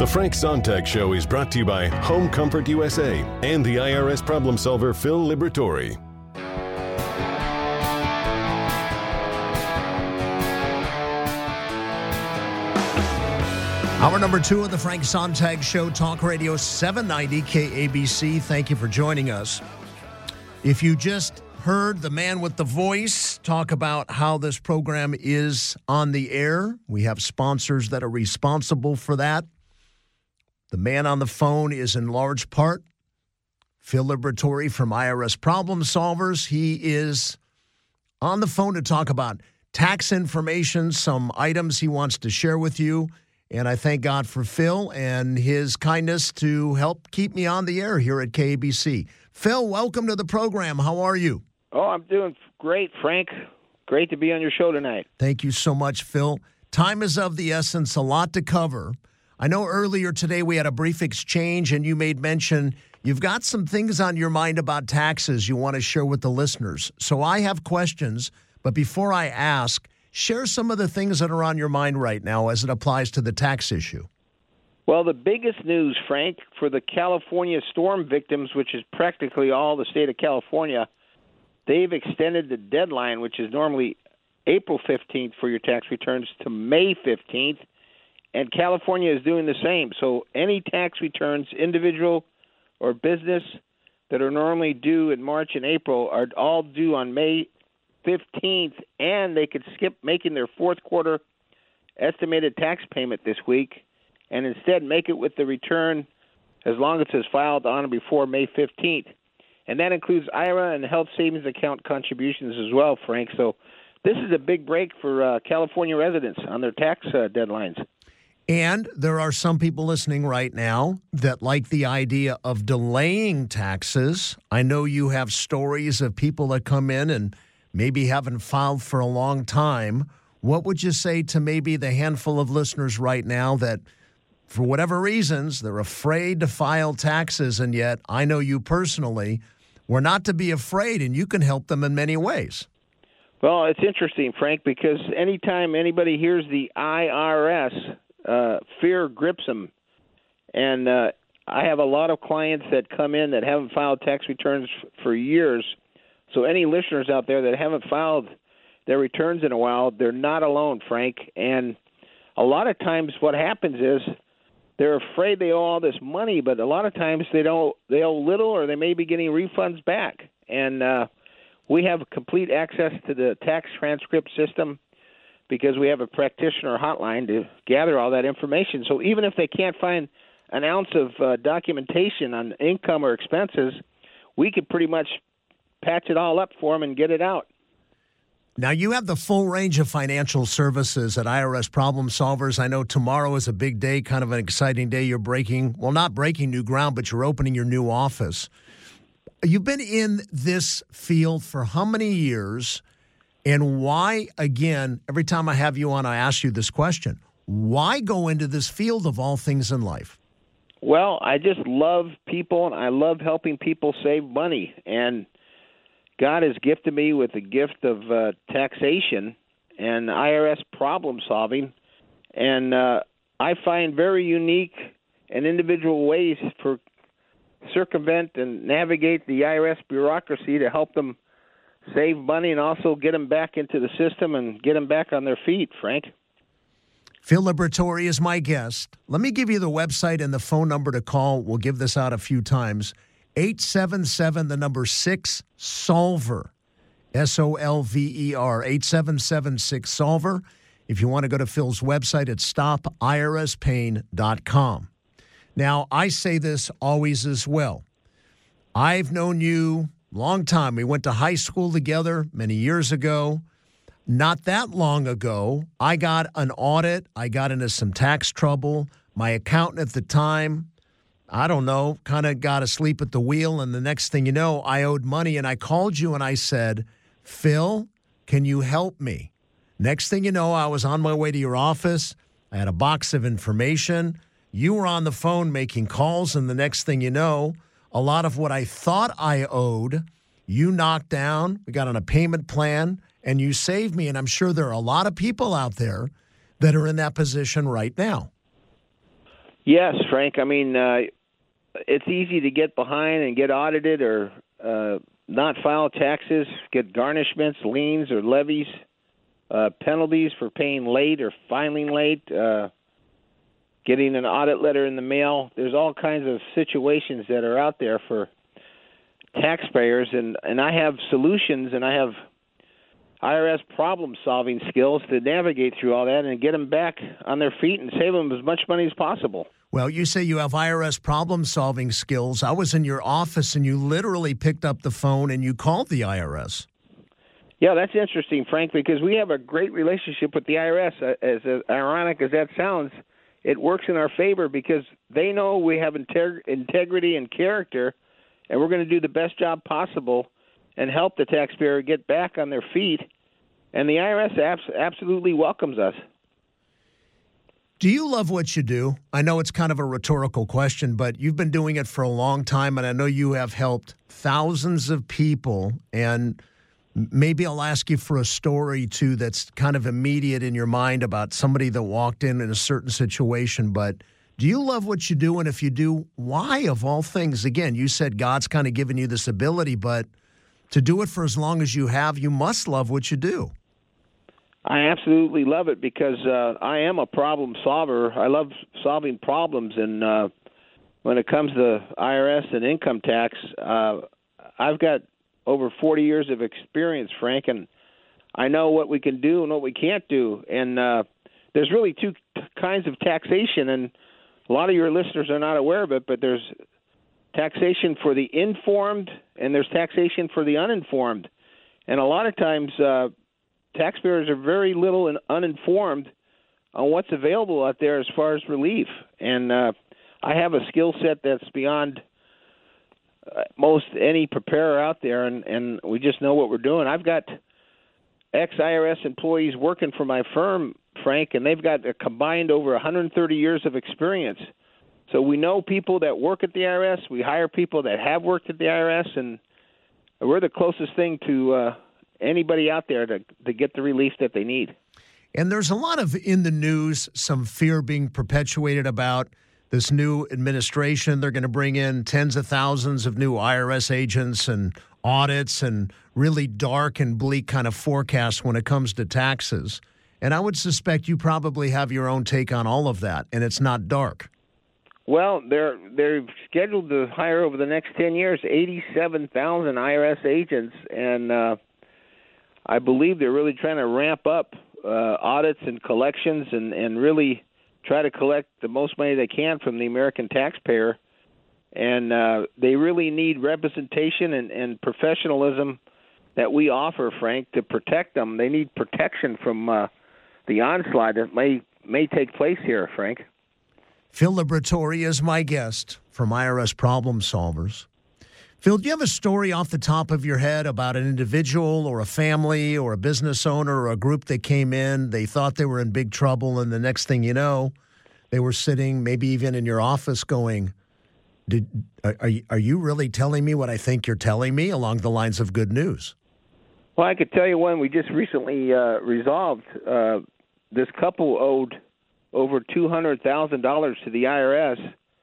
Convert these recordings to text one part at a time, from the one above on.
The Frank Sontag Show is brought to you by Home Comfort USA and the IRS problem solver Phil Liberatore. Hour number 2 of the Frank Sontag Show, Talk Radio 790 KABC. Thank you for joining us. If you just heard the man with the voice talk about how this program is on the air, we have sponsors that are responsible for that. The man on the phone is in large part Phil Liberatore from IRS Problem Solvers. He is on the phone to talk about tax information, some items he wants to share with you. And I thank God for Phil and his kindness to help keep me on the air here at KABC. Phil, welcome to the program. How are you? Oh, I'm doing great, Frank. Great to be on your show tonight. Thank you so much, Phil. Time is of the essence, a lot to cover. I know earlier today we had a brief exchange and you made mention you've got some things on your mind about taxes you want to share with the listeners. So I have questions, but before I ask, share some of the things that are on your mind right now as it applies to the tax issue. Well, the biggest news, Frank, for the California storm victims, which is practically all the state of California, they've extended the deadline, which is normally April 15th for your tax returns, to May 15th. And California is doing the same. So any tax returns, individual or business, that are normally due in March and April are all due on May 15th, and they could skip making their fourth quarter estimated tax payment this week and instead make it with the return as long as it's filed on or before May 15th. And that includes IRA and health savings account contributions as well, Frank. So this is a big break for California residents on their tax deadlines. And there are some people listening right now that like the idea of delaying taxes. I know you have stories of people that come in and maybe haven't filed for a long time. What would you say to maybe the handful of listeners right now that, for whatever reasons, they're afraid to file taxes, and yet I know you personally, we're not to be afraid, and you can help them in many ways? Well, it's interesting, Frank, because anytime anybody hears the IRS, fear grips them. And I have a lot of clients that come in that haven't filed tax returns for years. So any listeners out there that haven't filed their returns in a while, they're not alone, Frank. And a lot of times what happens is they're afraid they owe all this money, but a lot of times they owe little, or they may be getting refunds back. And we have complete access to the tax transcript system because we have a practitioner hotline to gather all that information. So even if they can't find an ounce of documentation on income or expenses, we could pretty much patch it all up for them and get it out. Now, you have the full range of financial services at IRS Problem Solvers. I know tomorrow is a big day, kind of an exciting day. You're not breaking new ground, but you're opening your new office. You've been in this field for how many years? And why, again, every time I have you on, I ask you this question. Why go into this field of all things in life? Well, I just love people, and I love helping people save money. And God has gifted me with the gift of taxation and IRS problem solving. And I find very unique and individual ways for circumvent and navigate the IRS bureaucracy to help them save money and also get them back into the system and get them back on their feet, Frank. Phil Liberatore is my guest. Let me give you the website and the phone number to call. We'll give this out a few times. 877, the number 6-SOLVER, SOLVER, 877-6-SOLVER. If you want to go to Phil's website, it's stopirspain.com. Now, I say this always as well. I've known you a long time. We went to high school together many years ago. Not that long ago, I got an audit. I got into some tax trouble. My accountant at the time, I don't know, kind of got asleep at the wheel. And the next thing you know, I owed money. And I called you and I said, Phil, can you help me? Next thing you know, I was on my way to your office. I had a box of information. You were on the phone making calls. And the next thing you know, a lot of what I thought I owed, you knocked down. We got on a payment plan. And you saved me, and I'm sure there are a lot of people out there that are in that position right now. Yes, Frank. I mean, it's easy to get behind and get audited or not file taxes, get garnishments, liens, or levies, penalties for paying late or filing late, getting an audit letter in the mail. There's all kinds of situations that are out there for taxpayers, and I have solutions, and I have IRS problem-solving skills to navigate through all that and get them back on their feet and save them as much money as possible. Well, you say you have IRS problem-solving skills. I was in your office, and you literally picked up the phone and you called the IRS. Yeah, that's interesting, Frank, because we have a great relationship with the IRS. As ironic as that sounds, it works in our favor because they know we have integrity and character, and we're going to do the best job possible and help the taxpayer get back on their feet. And the IRS absolutely welcomes us. Do you love what you do? I know it's kind of a rhetorical question, but you've been doing it for a long time, and I know you have helped thousands of people. And maybe I'll ask you for a story, too, that's kind of immediate in your mind about somebody that walked in a certain situation. But do you love what you do? And if you do, why, of all things? Again, you said God's kind of given you this ability, but to do it for as long as you have, you must love what you do. I absolutely love it because I am a problem solver. I love solving problems, and when it comes to IRS and income tax, I've got over 40 years of experience, Frank, and I know what we can do and what we can't do. And there's really two kinds of taxation, and a lot of your listeners are not aware of it, but there's taxation for the informed and there's taxation for the uninformed. And a lot of times taxpayers are very little and uninformed on what's available out there as far as relief. And I have a skill set that's beyond most any preparer out there, and we just know what we're doing. I've got ex-IRS employees working for my firm, Frank, and they've got a combined over 130 years of experience. So we know people that work at the IRS. We hire people that have worked at the IRS, and we're the closest thing to anybody out there to get the relief that they need. And there's a lot of, in the news, some fear being perpetuated about this new administration. They're going to bring in tens of thousands of new IRS agents and audits and really dark and bleak kind of forecasts when it comes to taxes. And I would suspect you probably have your own take on all of that, and it's not dark. Well, they're scheduled to hire over the next 10 years 87,000 IRS agents, and I believe they're really trying to ramp up audits and collections and really try to collect the most money they can from the American taxpayer. And they really need representation and professionalism that we offer, Frank, to protect them. They need protection from the onslaught that may take place here, Frank. Phil Liberatore is my guest from IRS Problem Solvers. Phil, do you have a story off the top of your head about an individual or a family or a business owner or a group that came in, they thought they were in big trouble, and the next thing you know, they were sitting maybe even in your office going, are you really telling me what I think you're telling me, along the lines of good news? Well, I could tell you one we just recently resolved. This couple owed over $200,000 to the IRS,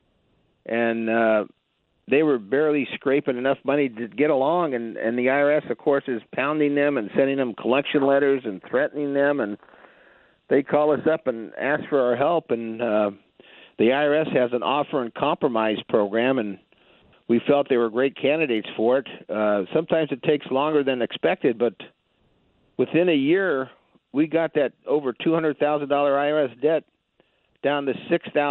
and they were barely scraping enough money to get along, and the IRS, of course, is pounding them and sending them collection letters and threatening them, and they call us up and ask for our help, and the IRS has an offer and compromise program, and we felt they were great candidates for it. Sometimes it takes longer than expected, but within a year, we got that over $200,000 IRS debt down to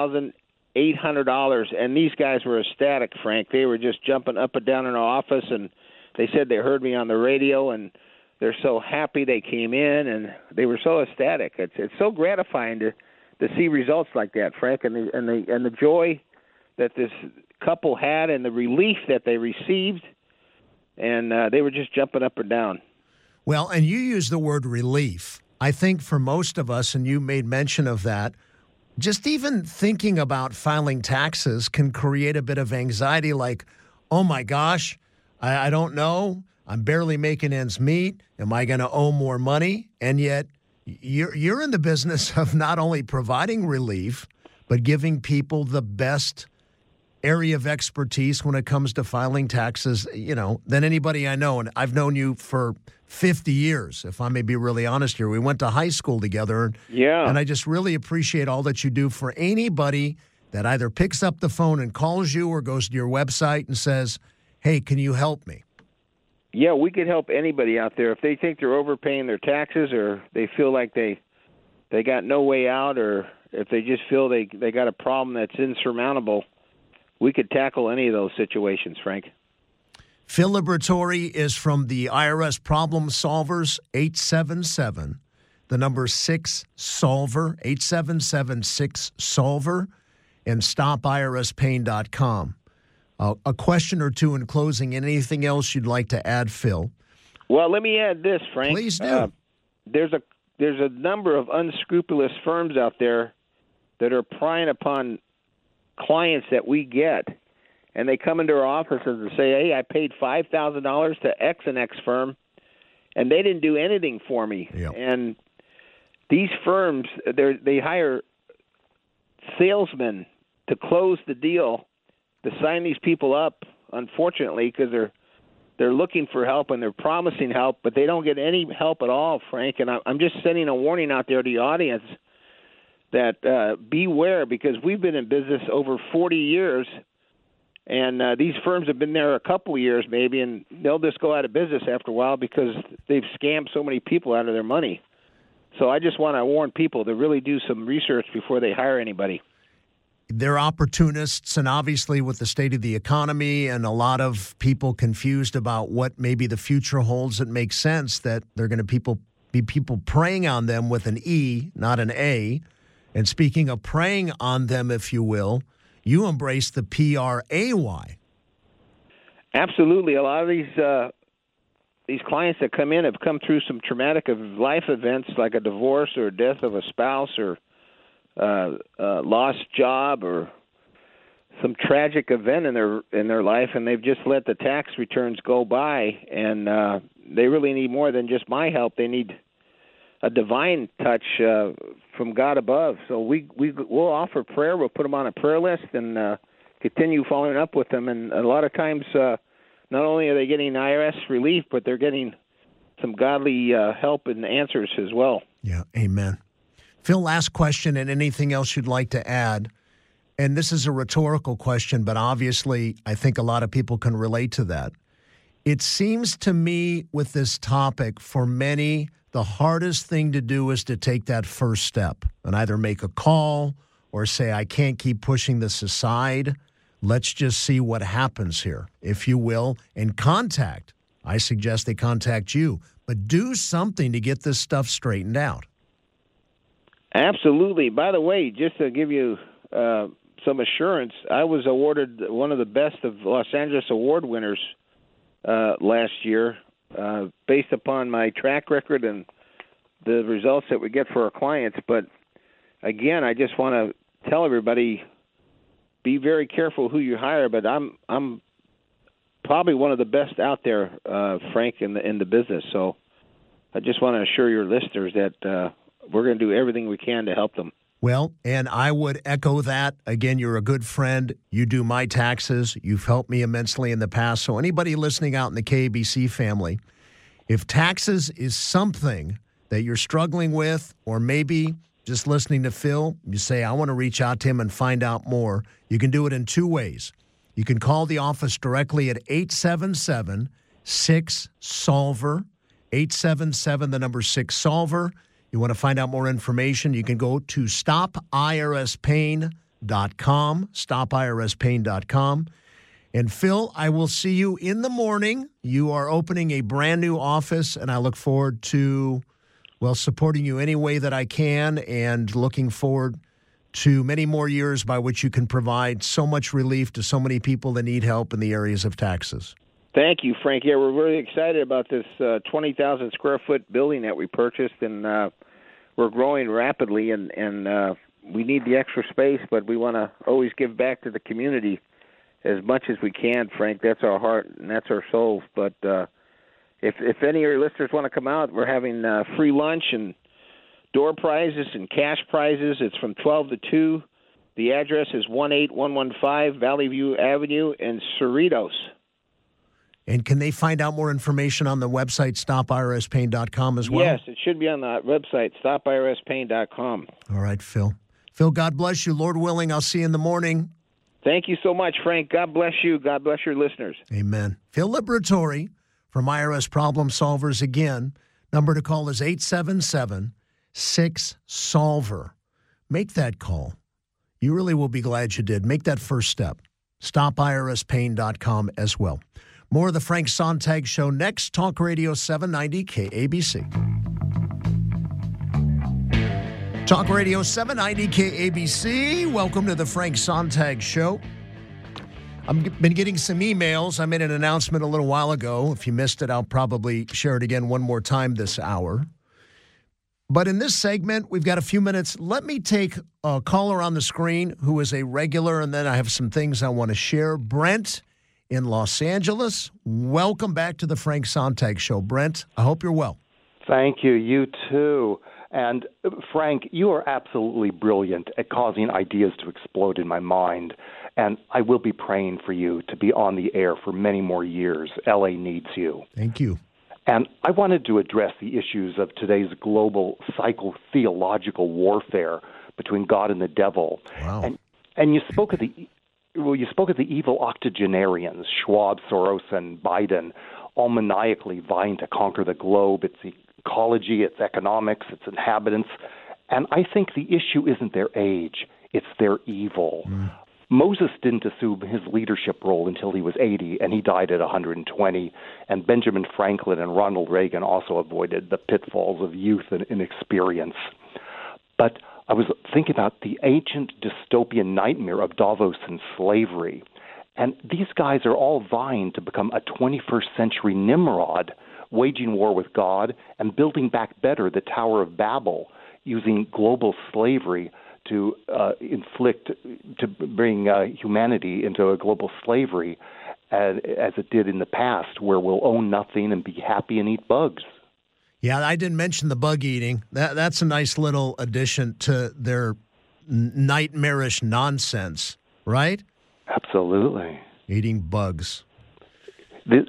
$6,800, and these guys were ecstatic, Frank. They were just jumping up and down in our office, and they said they heard me on the radio, and they're so happy they came in, and they were so ecstatic. It's so gratifying to see results like that, Frank, and the joy that this couple had and the relief that they received, and they were just jumping up and down. Well, and you use the word relief. I think for most of us, and you made mention of that, just even thinking about filing taxes can create a bit of anxiety, like, oh my gosh, I don't know. I'm barely making ends meet. Am I going to owe more money? And yet you're in the business of not only providing relief, but giving people the best area of expertise when it comes to filing taxes, than anybody I know. And I've known you for 50 years, if I may be really honest here. We went to high school together. Yeah. And I just really appreciate all that you do for anybody that either picks up the phone and calls you or goes to your website and says, hey, can you help me? Yeah, we could help anybody out there. If they think they're overpaying their taxes, or they feel like they got no way out, or if they just feel they got a problem that's insurmountable, we could tackle any of those situations, Frank. Phil Liberatore is from the IRS Problem Solvers, 877, the number 6-SOLVER, 877-6-SOLVER, and stopirspain.com. A question or two in closing. Anything else you'd like to add, Phil? Well, let me add this, Frank. Please do. There's a number of unscrupulous firms out there that are prying upon clients that we get, and they come into our offices and say, hey, I paid $5,000 to X and X firm, and they didn't do anything for me. Yep. And these firms, they hire salesmen to close the deal, to sign these people up, unfortunately, because they're looking for help and they're promising help, but they don't get any help at all, Frank. And I'm just sending a warning out there to the audience that beware, because we've been in business over 40 years, and these firms have been there a couple of years maybe, and they'll just go out of business after a while because they've scammed so many people out of their money. So I just want to warn people to really do some research before they hire anybody. They're opportunists, and obviously with the state of the economy and a lot of people confused about what maybe the future holds, it makes sense that they're going to be people preying on them with an E, not an A. And speaking of preying on them, if you will, you embrace the PRAY. Absolutely. A lot of these clients that come in have come through some traumatic life events, like a divorce or death of a spouse, or lost job, or some tragic event in their life, and they've just let the tax returns go by, and they really need more than just my help. They need a divine touch from God above. So we'll offer prayer. We'll put them on a prayer list and continue following up with them. And a lot of times, not only are they getting IRS relief, but they're getting some godly help and answers as well. Yeah, amen. Phil, last question, and anything else you'd like to add. And this is a rhetorical question, but obviously I think a lot of people can relate to that. It seems to me with this topic, for many, the hardest thing to do is to take that first step and either make a call or say, I can't keep pushing this aside. Let's just see what happens here, if you will, and contact. I suggest they contact you, but do something to get this stuff straightened out. Absolutely. By the way, just to give you some assurance, I was awarded one of the best of Los Angeles award winners last year, based upon my track record and the results that we get for our clients. But again, I just want to tell everybody, be very careful who you hire. But I'm probably one of the best out there, Frank, in the business. So I just want to assure your listeners that we're going to do everything we can to help them. Well, and I would echo that. Again, you're a good friend. You do my taxes. You've helped me immensely in the past. So anybody listening out in the KABC family, if taxes is something that you're struggling with, or maybe just listening to Phil, you say, I want to reach out to him and find out more, you can do it in two ways. You can call the office directly at 877-6-SOLVER, 877, the number 6-SOLVER. You want to find out more information, you can go to stopirspain.com, stopirspain.com. And Phil, I will see you in the morning. You are opening a brand new office, and I look forward to, supporting you any way that I can, and looking forward to many more years by which you can provide so much relief to so many people that need help in the areas of taxes. Thank you, Frank. Yeah, we're really excited about this 20,000 square foot building that we purchased, and we're growing rapidly, and we need the extra space, but we want to always give back to the community as much as we can, Frank. That's our heart and that's our soul. But if any of your listeners want to come out, we're having free lunch and door prizes and cash prizes. It's from 12 to 2. The address is 18115 Valley View Avenue in Cerritos. And can they find out more information on the website, stopirspain.com as well? Yes, it should be on the website, stopirspain.com. All right, Phil. Phil, God bless you. Lord willing, I'll see you in the morning. Thank you so much, Frank. God bless you. God bless your listeners. Amen. Phil Liberatore from IRS Problem Solvers again. Number to call is 877-6-SOLVER. Make that call. You really will be glad you did. Make that first step. StopIRSPain.com as well. More of the Frank Sontag Show next. Talk Radio 790 KABC. Talk Radio 790 KABC. Welcome to the Frank Sontag Show. I've been getting some emails. I made an announcement a little while ago. If you missed it, I'll probably share it again one more time this hour. But in this segment, we've got a few minutes. Let me take a caller on the screen who is a regular, and then I have some things I want to share. Brent in Los Angeles. Welcome back to the Frank Sontag Show. Brent, I hope you're well. Thank you. You too. And Frank, you are absolutely brilliant at causing ideas to explode in my mind. And I will be praying for you to be on the air for many more years. LA needs you. Thank you. And I wanted to address the issues of today's global psychotheological warfare between God and the devil. Wow. And you spoke of the evil octogenarians, Schwab, Soros, and Biden, all maniacally vying to conquer the globe, its ecology, its economics, its inhabitants. And I think the issue isn't their age, it's their evil. Moses didn't assume his leadership role until he was 80, and he died at 120. And Benjamin Franklin and Ronald Reagan also avoided the pitfalls of youth and inexperience. But I was thinking about the ancient dystopian nightmare of Davos and slavery. And these guys are all vying to become a 21st century Nimrod, waging war with God and building back better the Tower of Babel, using global slavery to bring humanity into a global slavery as it did in the past, where we'll own nothing and be happy and eat bugs. Yeah, I didn't mention the bug eating. That's a nice little addition to their nightmarish nonsense, right? Absolutely. Eating bugs. The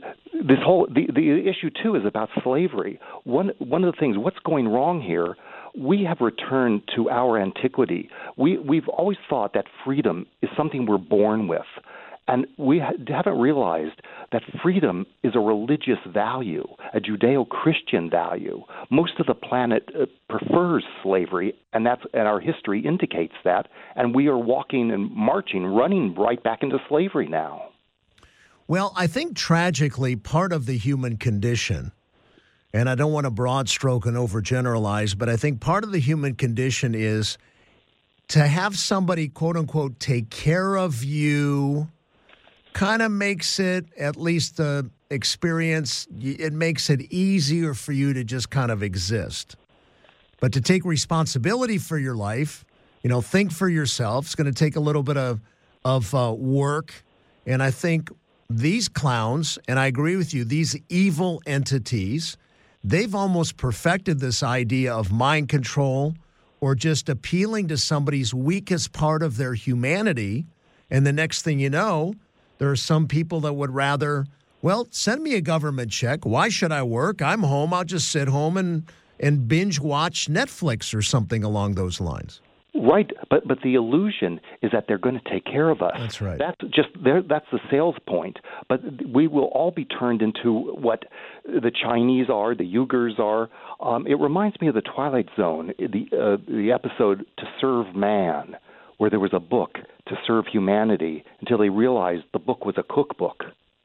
issue too is about slavery. One of the things, what's going wrong here? We have returned to our antiquity. We've always thought that freedom is something we're born with. And we haven't realized that freedom is a religious value, a Judeo-Christian value. Most of the planet prefers slavery, and our history indicates that. And we are walking and marching, running right back into slavery now. Well, I think tragically part of the human condition, and I don't want to broad stroke and overgeneralize, but I think part of the human condition is to have somebody, quote unquote, take care of you kind of makes it, at least the experience, it makes it easier for you to just kind of exist. But to take responsibility for your life, think for yourself, it's going to take a little bit of work. And I think these clowns, and I agree with you, these evil entities, they've almost perfected this idea of mind control or just appealing to somebody's weakest part of their humanity. And the next thing you know, there are some people that would rather, send me a government check. Why should I work? I'm home. I'll just sit home and binge watch Netflix or something along those lines. Right, but the illusion is that they're going to take care of us. That's right. That's the sales point. But we will all be turned into what the Chinese are, the Uyghurs are. It reminds me of the Twilight Zone, the episode "To Serve Man," where there was a book to serve humanity until they realized the book was a cookbook.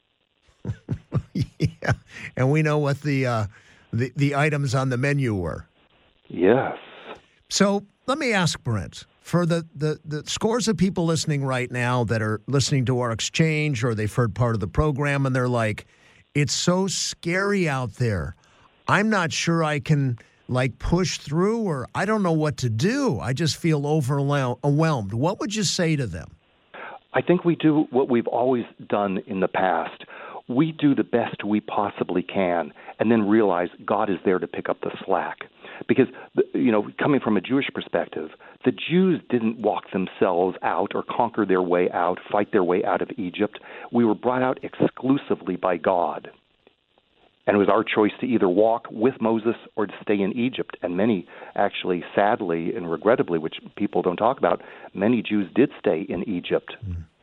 Yeah, and we know what the items on the menu were. Yes. So let me ask Brent, for the scores of people listening right now that are listening to our exchange or they've heard part of the program and they're like, it's so scary out there. I'm not sure I can push through, or I don't know what to do. I just feel overwhelmed. What would you say to them? I think we do what we've always done in the past. we do the best we possibly can and then realize God is there to pick up the slack. Because, coming from a Jewish perspective, the Jews didn't walk themselves out or conquer their way out, fight their way out of Egypt. We were brought out exclusively by God. And it was our choice to either walk with Moses or to stay in Egypt. And many, actually, sadly and regrettably, which people don't talk about, many Jews did stay in Egypt.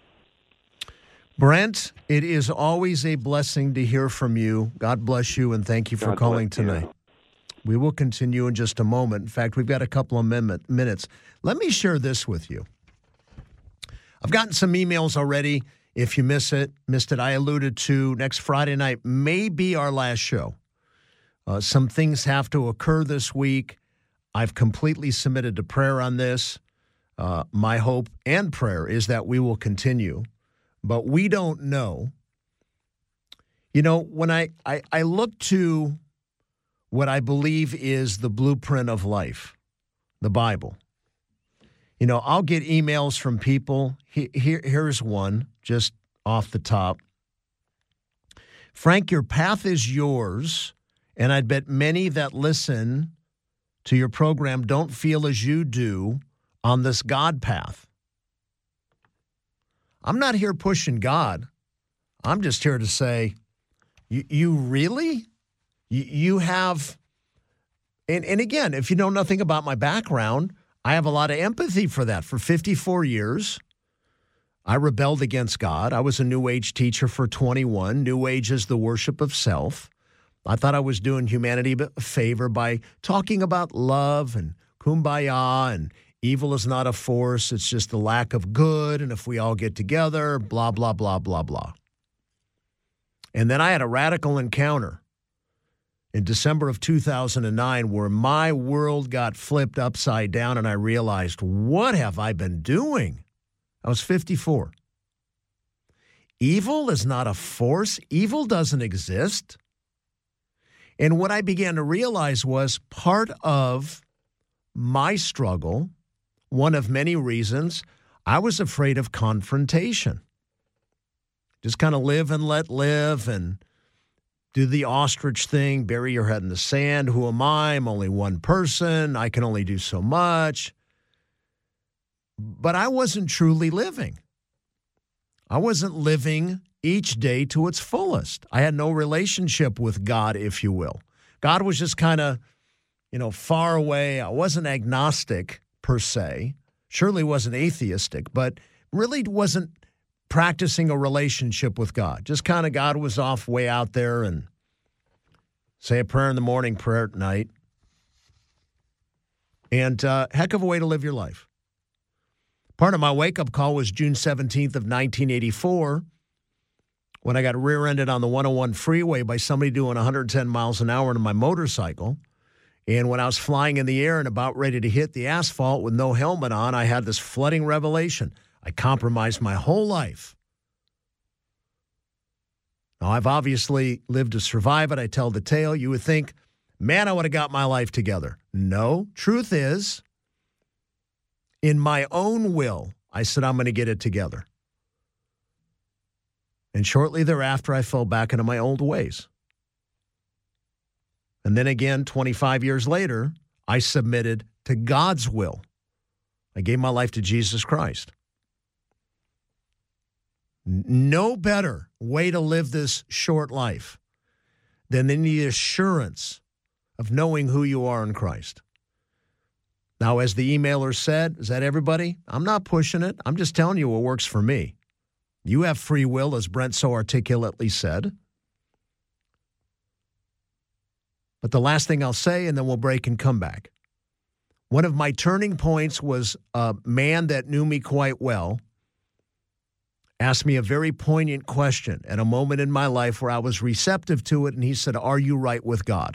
Brent, it is always a blessing to hear from you. God bless you, and thank you for calling tonight. We will continue in just a moment. In fact, we've got a couple of minutes. Let me share this with you. I've gotten some emails already. If you missed it, I alluded to next Friday night may be our last show. Some things have to occur this week. I've completely submitted to prayer on this. My hope and prayer is that we will continue, but we don't know. When I look to what I believe is the blueprint of life, the Bible, I'll get emails from people. Here's one just off the top. Frank, your path is yours, and I'd bet many that listen to your program don't feel as you do on this God path. I'm not here pushing God. I'm just here to say, you really? You have, and again, if you know nothing about my background, I have a lot of empathy for that. For 54 years, I rebelled against God. I was a New Age teacher for 21. New Age is the worship of self. I thought I was doing humanity a favor by talking about love and kumbaya and evil is not a force. It's just the lack of good. And if we all get together, blah, blah, blah, blah, blah. And then I had a radical encounter in December of 2009 where my world got flipped upside down and I realized, what have I been doing? I was 54. Evil is not a force. Evil doesn't exist. And what I began to realize was part of my struggle, one of many reasons, I was afraid of confrontation. Just kind of live and let live and do the ostrich thing, bury your head in the sand. Who am I? I'm only one person. I can only do so much. But I wasn't truly living. I wasn't living each day to its fullest. I had no relationship with God, if you will. God was just kind of, far away. I wasn't agnostic per se. Surely wasn't atheistic, but really wasn't practicing a relationship with God. Just kind of God was off way out there and say a prayer in the morning, prayer at night. And heck of a way to live your life. Part of my wake-up call was June 17th of 1984 when I got rear-ended on the 101 freeway by somebody doing 110 miles an hour on my motorcycle. And when I was flying in the air and about ready to hit the asphalt with no helmet on, I had this flooding revelation. I compromised my whole life. Now, I've obviously lived to survive it. I tell the tale. You would think, man, I would have got my life together. No. Truth is, in my own will, I said, I'm going to get it together. And shortly thereafter, I fell back into my old ways. And then again, 25 years later, I submitted to God's will. I gave my life to Jesus Christ. No better way to live this short life than in the assurance of knowing who you are in Christ. Now, as the emailer said, is that everybody? I'm not pushing it. I'm just telling you what works for me. You have free will, as Brent so articulately said. But the last thing I'll say, and then we'll break and come back. One of my turning points was a man that knew me quite well asked me a very poignant question at a moment in my life where I was receptive to it, and he said, are you right with God?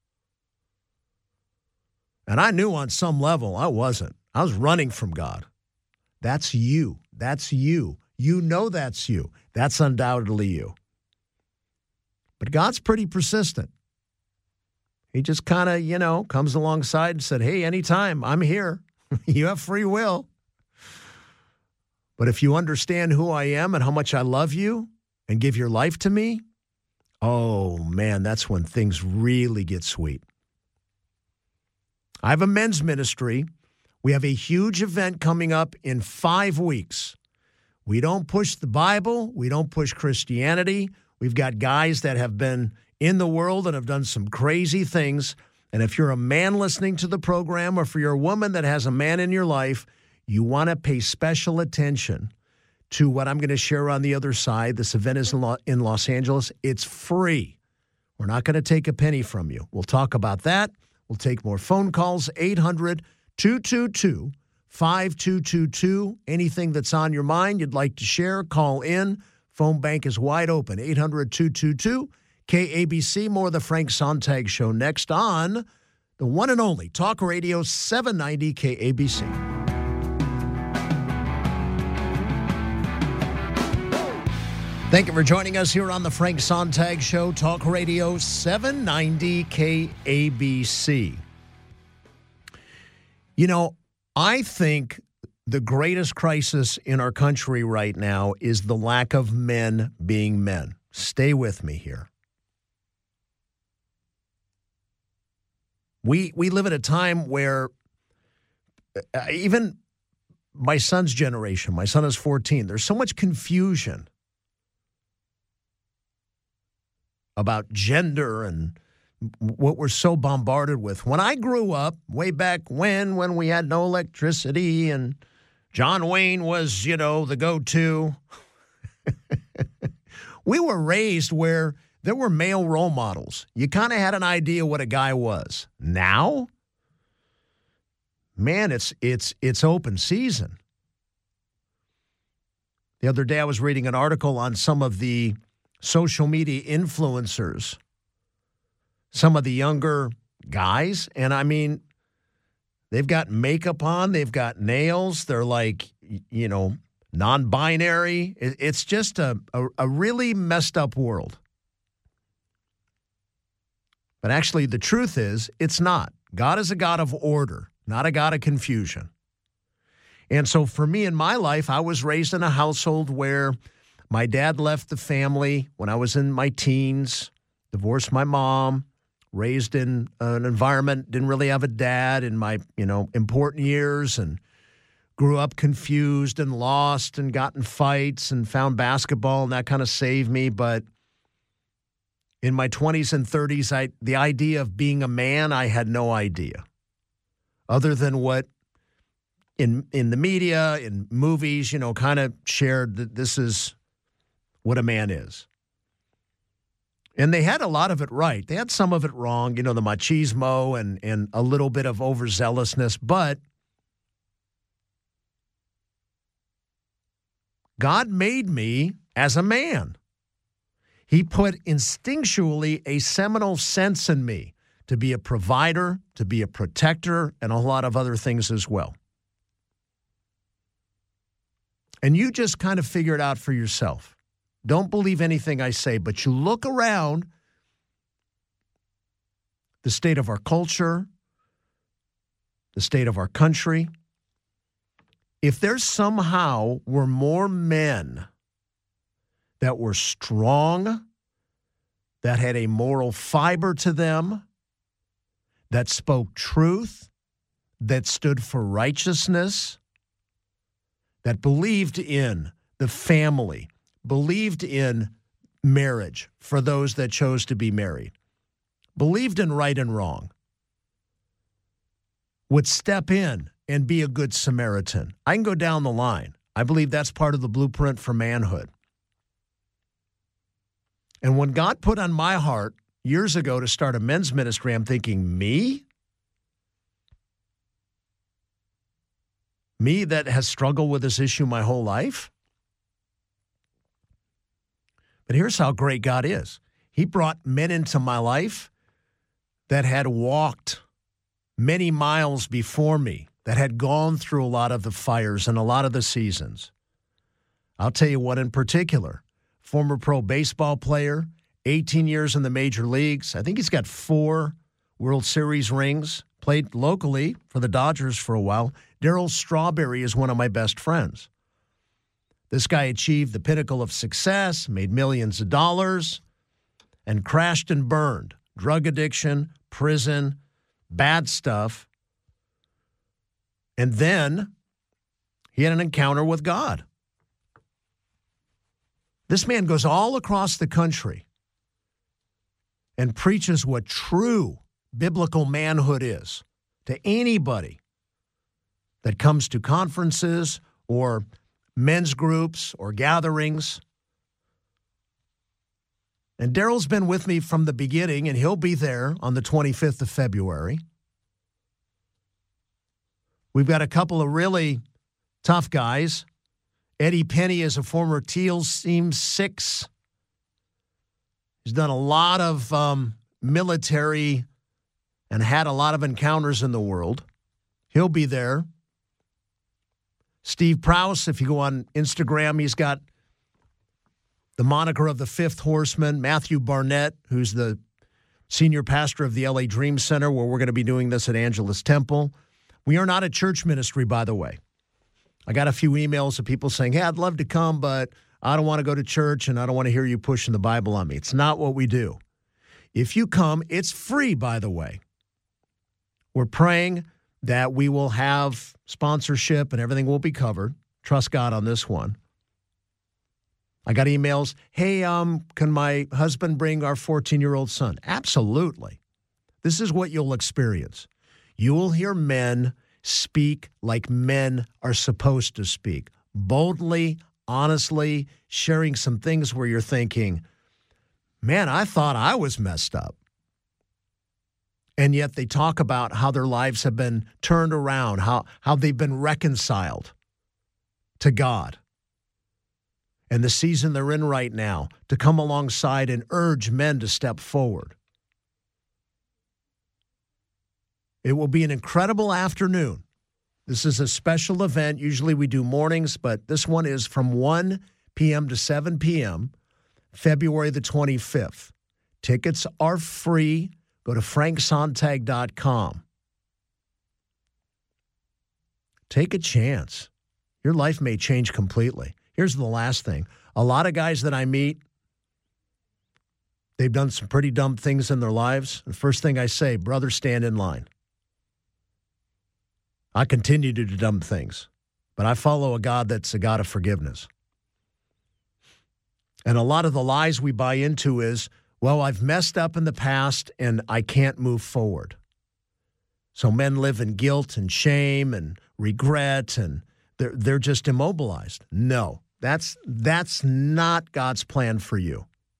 And I knew on some level I wasn't. I was running from God. That's you. That's you. You know that's you. That's undoubtedly you. But God's pretty persistent. He just kind of, comes alongside and said, hey, anytime, I'm here. You have free will. But if you understand who I am and how much I love you and give your life to me, Oh, man, that's when things really get sweet. I have a men's ministry. We have a huge event coming up in 5 weeks. We don't push the Bible. We don't push Christianity. We've got guys that have been in the world and have done some crazy things. And if you're a man listening to the program, or if you're a woman that has a man in your life, you want to pay special attention to what I'm going to share on the other side. This event is in Los Angeles. It's free. We're not going to take a penny from you. We'll talk about that. We'll take more phone calls, 800-222-5222. Anything that's on your mind you'd like to share, call in. Phone bank is wide open, 800-222-KABC. More of the Frank Sontag Show next on the one and only Talk Radio 790 KABC. Thank you for joining us here on the Frank Sontag Show, Talk Radio 790 KABC. You know, I think the greatest crisis in our country right now is the lack of men being men. Stay with me here. We live at a time where even my son's generation, my son is 14, there's so much confusion about gender and what we're so bombarded with. When I grew up, way back when we had no electricity and John Wayne was, the go-to, we were raised where there were male role models. You kind of had an idea what a guy was. Now, man, it's open season. The other day I was reading an article on some of the social media influencers, some of the younger guys, and I mean, they've got makeup on, they've got nails, they're like, non-binary. It's just a really messed up world. But actually, the truth is, it's not. God is a God of order, not a God of confusion. And so for me in my life, I was raised in a household where my dad left the family when I was in my teens, divorced my mom, raised in an environment, didn't really have a dad in my, important years, and grew up confused and lost and got in fights and found basketball, and that kind of saved me. But in my 20s and 30s, the idea of being a man, I had no idea. Other than what in the media, in movies, kind of shared that this is what a man is. And they had a lot of it right. They had some of it wrong, the machismo and a little bit of overzealousness. But God made me as a man. He put instinctually a seminal sense in me to be a provider, to be a protector, and a lot of other things as well. And you just kind of figure it out for yourself. Don't believe anything I say, but you look around the state of our culture, the state of our country. If there somehow were more men that were strong, that had a moral fiber to them, that spoke truth, that stood for righteousness, that believed in the family, believed in marriage for those that chose to be married, believed in right and wrong, would step in and be a good Samaritan. I can go down the line. I believe that's part of the blueprint for manhood. And when God put on my heart years ago to start a men's ministry, I'm thinking, me? Me that has struggled with this issue my whole life? But here's how great God is. He brought men into my life that had walked many miles before me, that had gone through a lot of the fires and a lot of the seasons. I'll tell you one in particular. Former pro baseball player, 18 years in the major leagues. I think he's got 4 World Series rings, played locally for the Dodgers for a while. Darryl Strawberry is one of my best friends. This guy achieved the pinnacle of success, made millions of dollars, and crashed and burned. Drug addiction, prison, bad stuff. And then he had an encounter with God. This man goes all across the country and preaches what true biblical manhood is to anybody that comes to conferences or men's groups or gatherings. And Daryl's been with me from the beginning, and he'll be there on the 25th of February. We've got a couple of really tough guys. Eddie Penny is a former Teals Team 6. He's done a lot of military and had a lot of encounters in the world. He'll be there. Steve Prowse, if you go on Instagram, he's got the moniker of the Fifth Horseman. Matthew Barnett, who's the senior pastor of the LA Dream Center, where we're going to be doing this at Angelus Temple. We are not a church ministry, by the way. I got a few emails of people saying, hey, I'd love to come, but I don't want to go to church and I don't want to hear you pushing the Bible on me. It's not what we do. If you come, it's free, by the way. We're praying that we will have sponsorship and everything will be covered. Trust God on this one. I got emails, hey, can my husband bring our 14-year-old son? Absolutely. This is what you'll experience. You will hear men speak like men are supposed to speak, boldly, honestly, sharing some things where you're thinking, man, I thought I was messed up. And yet they talk about how their lives have been turned around, how they've been reconciled to God. And the season they're in right now, to come alongside and urge men to step forward. It will be an incredible afternoon. This is a special event. Usually we do mornings, but this one is from 1 p.m. to 7 p.m., February the 25th. Tickets are free. Go to franksontag.com. Take a chance. Your life may change completely. Here's the last thing. A lot of guys that I meet, they've done some pretty dumb things in their lives. The first thing I say, brother, stand in line. I continue to do dumb things, but I follow a God that's a God of forgiveness. And a lot of the lies we buy into is, well, I've messed up in the past and I can't move forward. So men live in guilt and shame and regret, and they're just immobilized. No, that's not God's plan for you.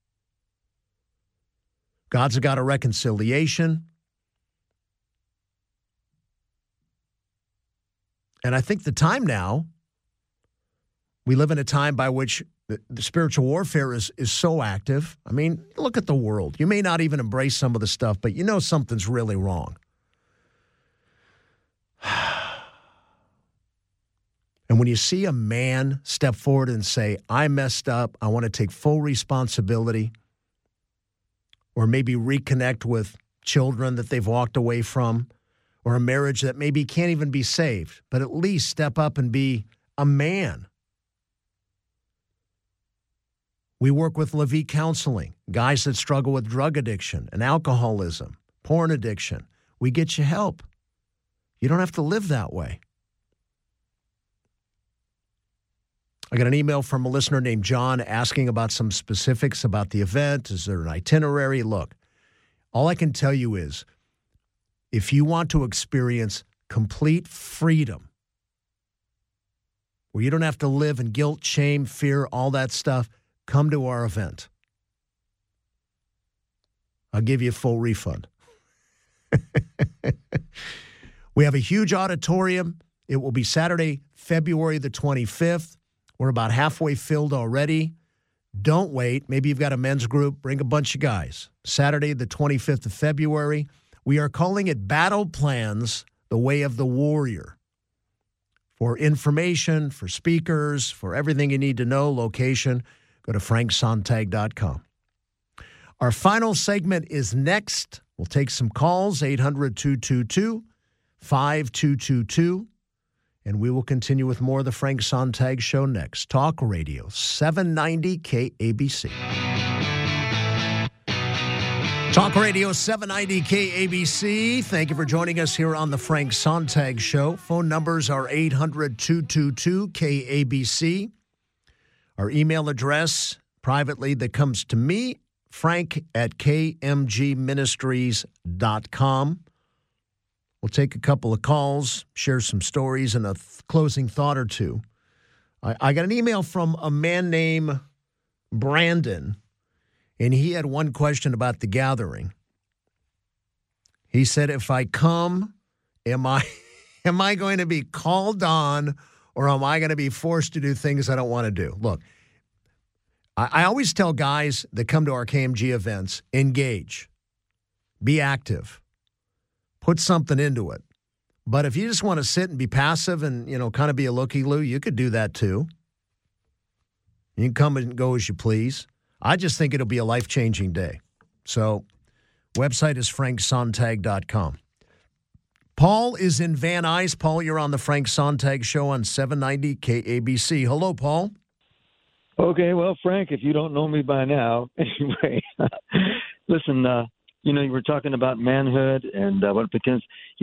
God's a God of reconciliation. And I think the time now, we live in a time by which the spiritual warfare is so active. I mean, look at the world. You may not even embrace some of the stuff, but you know something's really wrong. And when you see a man step forward and say, I messed up, I want to take full responsibility, or maybe reconnect with children that they've walked away from, or a marriage that maybe can't even be saved, but at least step up and be a man. We work with Levy Counseling, guys that struggle with drug addiction and alcoholism, porn addiction. We get you help. You don't have to live that way. I got an email from a listener named John asking about some specifics about the event. Is there an itinerary? Look, all I can tell you is, if you want to experience complete freedom, where you don't have to live in guilt, shame, fear, all that stuff, come to our event. I'll give you a full refund. We have a huge auditorium. It will be Saturday, February the 25th. We're about halfway filled already. Don't wait. Maybe you've got a men's group. Bring a bunch of guys. Saturday, the 25th of February. We are calling it Battle Plans, the Way of the Warrior. For information, for speakers, for everything you need to know, location, go to franksontag.com. Our final segment is next. We'll take some calls, 800-222-5222. And we will continue with more of the Frank Sontag Show next. Talk Radio, 790 KABC. Talk Radio 790 KABC. Thank you for joining us here on the Frank Sontag Show. Phone numbers are 800-222-KABC. Our email address, privately, that comes to me, frank@kmgministries.com. We'll take a couple of calls, share some stories, and a closing thought or two. I got an email from a man named Brandon, and he had one question about the gathering. He said, if I come, am I going to be called on, or am I going to be forced to do things I don't want to do? Look, I always tell guys that come to our KMG events, engage, be active, put something into it. But if you just want to sit and be passive and, kind of be a looky-loo, you could do that too. You can come and go as you please. I just think it'll be a life-changing day. So, website is franksontag.com. Paul is in Van Nuys. Paul, you're on the Frank Sontag Show on 790 KABC. Hello, Paul. Okay, well, Frank, if you don't know me by now, anyway, listen, you were talking about manhood and what it becomes.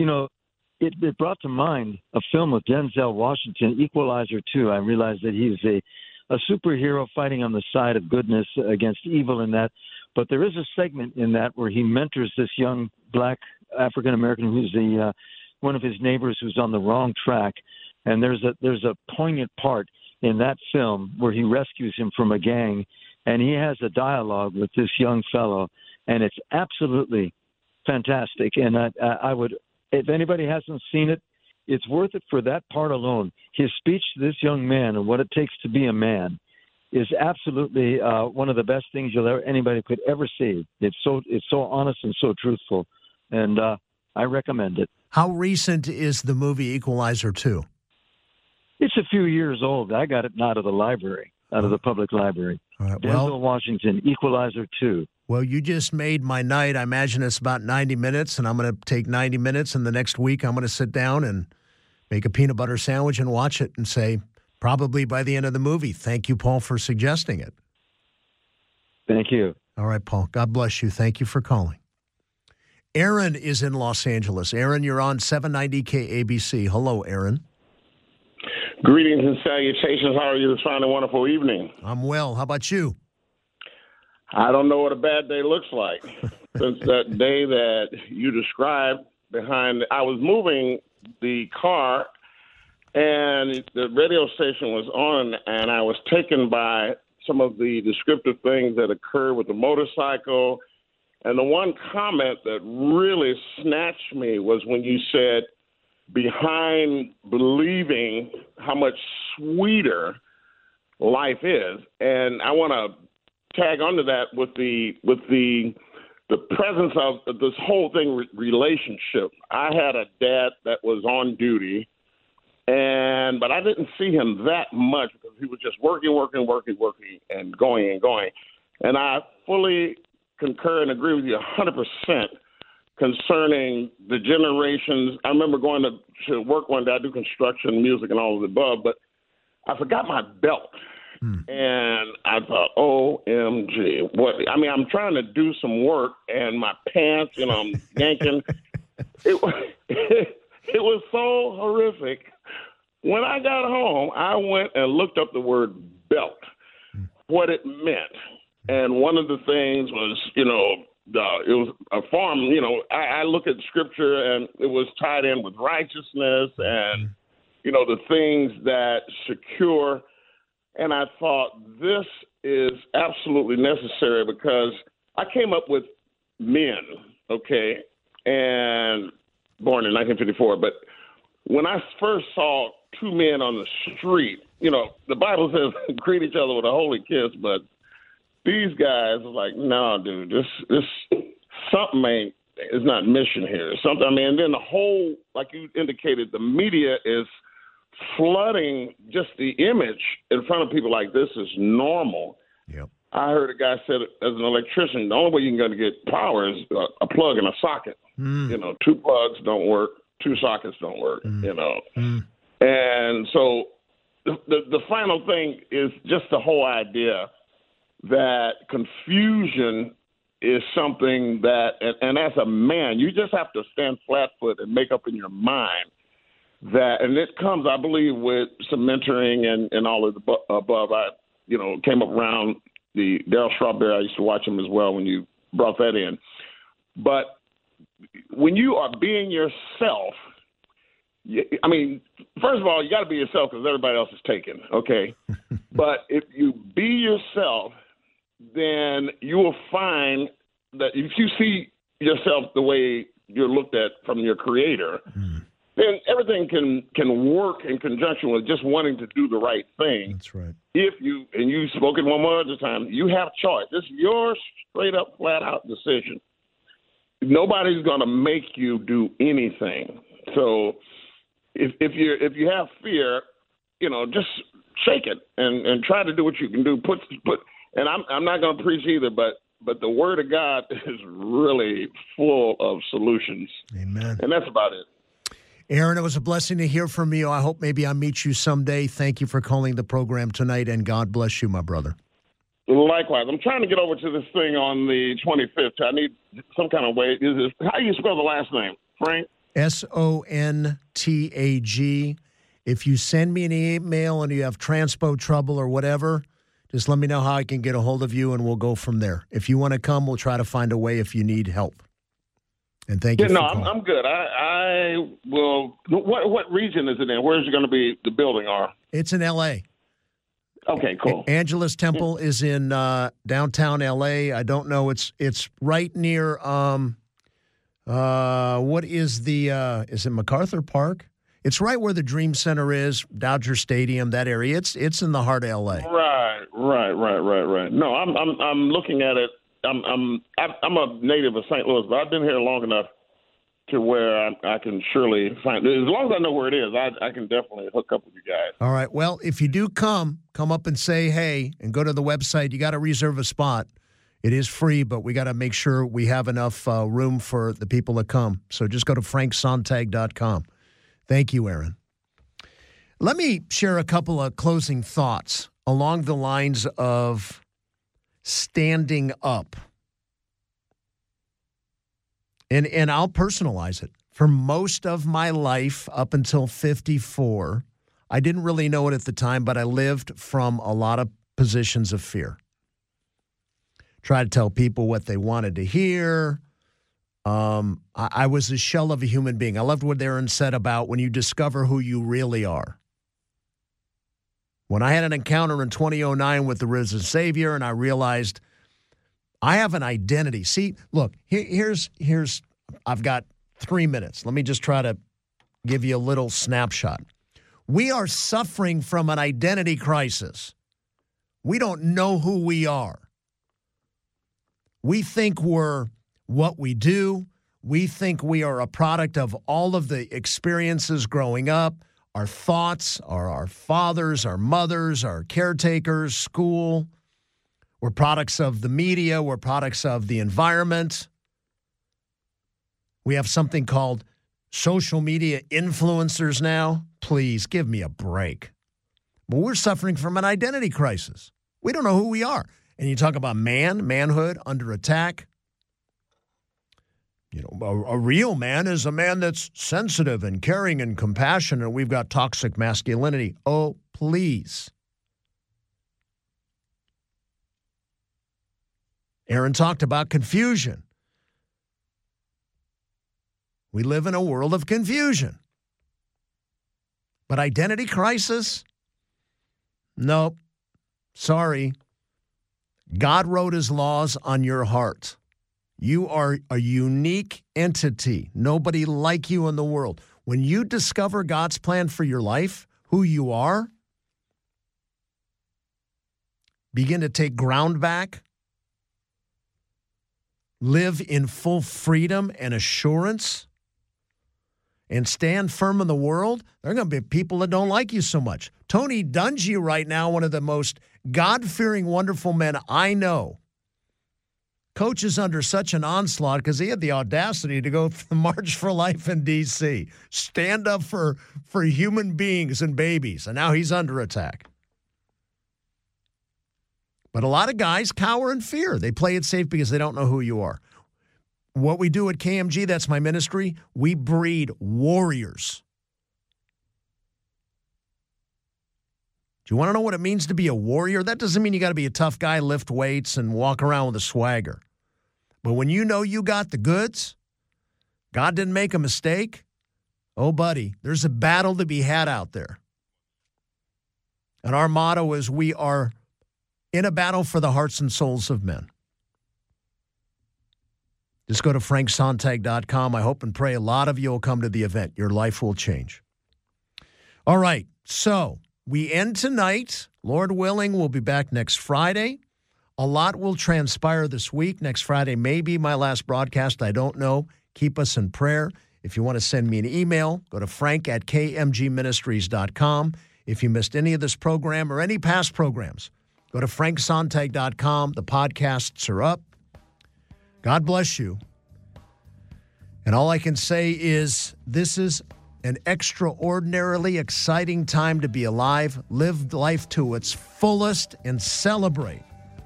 It brought to mind a film with Denzel Washington, Equalizer 2. I realized that he's a superhero fighting on the side of goodness against evil in that. But there is a segment in that where he mentors this young black African-American who's one of his neighbors who's on the wrong track. And there's a poignant part in that film where he rescues him from a gang, and he has a dialogue with this young fellow, and it's absolutely fantastic. And I would, if anybody hasn't seen it, it's worth it for that part alone. His speech to this young man and what it takes to be a man is absolutely one of the best things anybody could ever see. It's so honest and so truthful, and I recommend it. How recent is the movie Equalizer 2? It's a few years old. I got it out of the library, out of the public library. All right, Denzel Washington, Equalizer 2. Well, you just made my night. I imagine it's about 90 minutes, and I'm going to take 90 minutes, and the next week I'm going to sit down and make a peanut butter sandwich and watch it and say, probably by the end of the movie, thank you, Paul, for suggesting it. Thank you. All right, Paul. God bless you. Thank you for calling. Aaron is in Los Angeles. Aaron, you're on 790 KABC. Hello, Aaron. Greetings and salutations. How are you this fine and wonderful evening? I'm well. How about you? I don't know what a bad day looks like. Since that day that you described I was moving the car and the radio station was on, and I was taken by some of the descriptive things that occurred with the motorcycle. And the one comment that really snatched me was when you said, behind believing how much sweeter life is. And I want to tag onto that with the presence of this whole thing, relationship. I had a dad that was on duty, but I didn't see him that much because he was just working, and going. And I fully concur and agree with you 100% concerning the generations. I remember going to work one day. I do construction, music, and all of the above, but I forgot my belt. And I thought, OMG. I'm trying to do some work, and my pants, I'm yanking. It was so horrific. When I got home, I went and looked up the word belt, what it meant. And one of the things was, it was a farm, I look at scripture, and it was tied in with righteousness and, the things that secure. And I thought this is absolutely necessary because I came up with men, okay, and born in 1954. But when I first saw two men on the street, the Bible says greet each other with a holy kiss, but these guys are like, no, dude, this something is not mission here. Something. And then the whole, like you indicated, the media is flooding just the image in front of people like this is normal. Yep. I heard a guy said, as an electrician, the only way you're going to get power is a plug and a socket. Two plugs don't work, two sockets don't work. And so the final thing is just the whole idea that confusion is something that, and as a man, you just have to stand flat-foot and make up in your mind that, and it comes, I believe, with some mentoring and all of the above. I, came up around the Darryl Strawberry. I used to watch him as well when you brought that in. But when you are being yourself, first of all, you got to be yourself because everybody else is taken, okay? But if you be yourself, then you will find that if you see yourself the way you're looked at from your creator, then everything can work in conjunction with just wanting to do the right thing. That's right. If you, and you spoke it one more other time, you have choice. It's your straight up, flat out decision. Nobody's going to make you do anything. So if you have fear, just shake it and try to do what you can do. And I'm not going to preach either, but the Word of God is really full of solutions. Amen. And that's about it. Aaron, it was a blessing to hear from you. I hope maybe I meet you someday. Thank you for calling the program tonight, and God bless you, my brother. Likewise. I'm trying to get over to this thing on the 25th. I need some kind of way. How do you spell the last name, Frank? Sontag. If you send me an email and you have transpo trouble or whatever, just let me know how I can get a hold of you, and we'll go from there. If you want to come, we'll try to find a way if you need help. And thank you for calling. I'm good. I will. What region is it in? Where is it going to be, the building are? It's in L.A. Okay, cool. Angela's Temple is in downtown L.A. I don't know. It's right near, what is it MacArthur Park? It's right where the Dream Center is, Dodger Stadium, that area. It's in the heart of L.A. Right. No, I'm looking at it. I'm a native of St. Louis, but I've been here long enough to where I can surely find. As long as I know where it is, I can definitely hook up with you guys. All right. Well, if you do come up and say hey, and go to the website. You got to reserve a spot. It is free, but we got to make sure we have enough room for the people that come. So just go to franksontag.com. Thank you, Aaron. Let me share a couple of closing thoughts along the lines of standing up. And I'll personalize it. For most of my life, up until 54, I didn't really know it at the time, but I lived from a lot of positions of fear. Tried to tell people what they wanted to hear. I was a shell of a human being. I loved what Aaron said about when you discover who you really are. When I had an encounter in 2009 with the risen Savior, and I realized I have an identity. See, look, here's. I've got 3 minutes. Let me just try to give you a little snapshot. We are suffering from an identity crisis. We don't know who we are. We think we're what we do. We think we are a product of all of the experiences growing up. Our thoughts are our fathers, our mothers, our caretakers, school. We're products of the media. We're products of the environment. We have something called social media influencers now. Please give me a break. But we're suffering from an identity crisis. We don't know who we are. And you talk about manhood under attack. You know, a real man is a man that's sensitive and caring and compassionate. We've got toxic masculinity. Oh, please. Aaron talked about confusion. We live in a world of confusion. But identity crisis? Nope. Sorry. God wrote his laws on your heart. You are a unique entity. Nobody like you in the world. When you discover God's plan for your life, who you are, begin to take ground back, live in full freedom and assurance, and stand firm in the world, there are going to be people that don't like you so much. Tony Dungy right now, one of the most God-fearing, wonderful men I know, coaches under such an onslaught because he had the audacity to go to the March for Life in D.C., stand up for human beings and babies, and now he's under attack. But a lot of guys cower in fear. They play it safe because they don't know who you are. What we do at KMG, that's my ministry, we breed warriors. Do you want to know what it means to be a warrior? That doesn't mean you got to be a tough guy, lift weights, and walk around with a swagger. But when you know you got the goods, God didn't make a mistake, oh, buddy, there's a battle to be had out there. And our motto is we are in a battle for the hearts and souls of men. Just go to franksontag.com. I hope and pray a lot of you will come to the event. Your life will change. All right, so we end tonight. Lord willing, we'll be back next Friday. A lot will transpire this week. Next Friday may be my last broadcast. I don't know. Keep us in prayer. If you want to send me an email, go to frank@kmgministries.com. If you missed any of this program or any past programs, go to franksontag.com. The podcasts are up. God bless you. And all I can say is this is an extraordinarily exciting time to be alive. Live life to its fullest and celebrate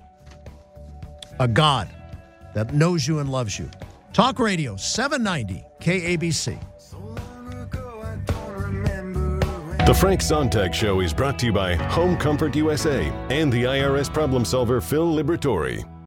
a God that knows you and loves you. Talk Radio 790 KABC. The Frank Sontag Show is brought to you by Home Comfort USA and the IRS problem solver Phil Liberatore.